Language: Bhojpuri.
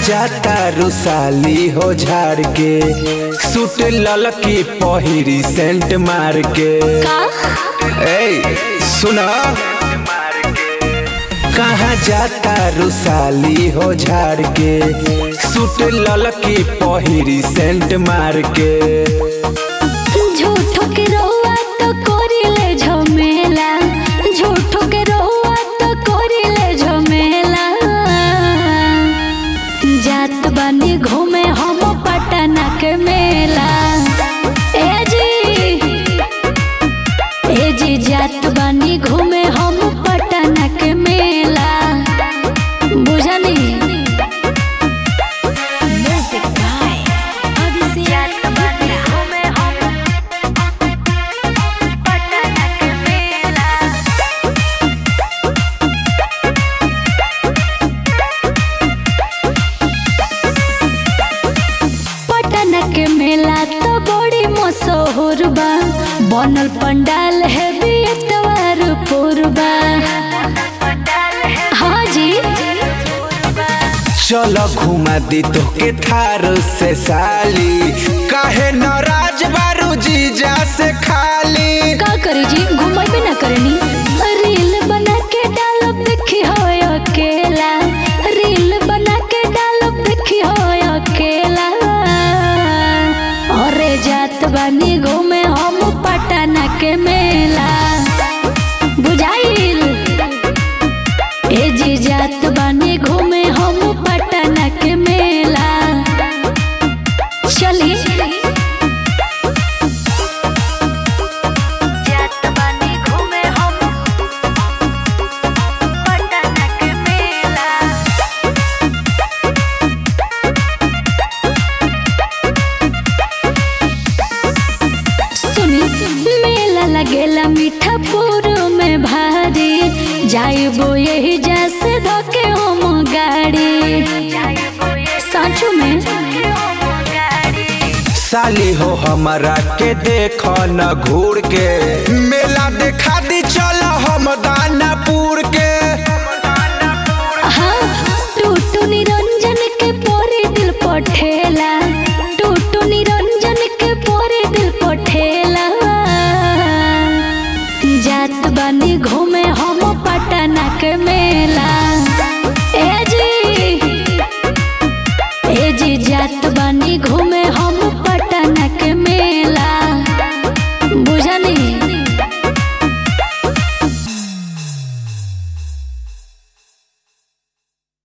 जाता रुसाली हो झाड़ के सूट ललकी पहिरी सेंट मार के सुना कहाँ जाता रुसाली हो झाड़ के सूट ललकी पहिरी सेंट मार के झूठो के रोआ तो कोरिले झमेला झूठो के रोआ तो कोरिले झमेला जात बानी घूमे हम पटना के मेला ए जी जात बानी घूमे हम पटना के मेला बुझनी के मेला तो बड़ी मशहूर बा बनल पंडाल है बेतवार पूर्वा। हाँ जी चलो घुमा दी तो के थार से साली काहे नाराज बारू जीजा से खाली का करी जी घुमाई भी ना करनी रील बना के डालो देखी हो अकेला रील बना के डालो देखी हो अकेला जात बानी घूमे हम पटना के मेला बुझाइल ए जी जात बानी घूमे हम पटना के मेला चली जात बानी घूमे हम पटना के मेला मेला लगेला मीठापुर में भारी जाइबो यही जैसे धोके हम गाड़ी साचू में साली हो हमारा के देखो न घूर के मेला देखा दी चलो हम दानापुर के हाँ टूटू निरंजन के पोरे दिल पठेला टूटू निरंजन के पोरे दिल पठेला जात बानी घूमे हम पटना के मेला।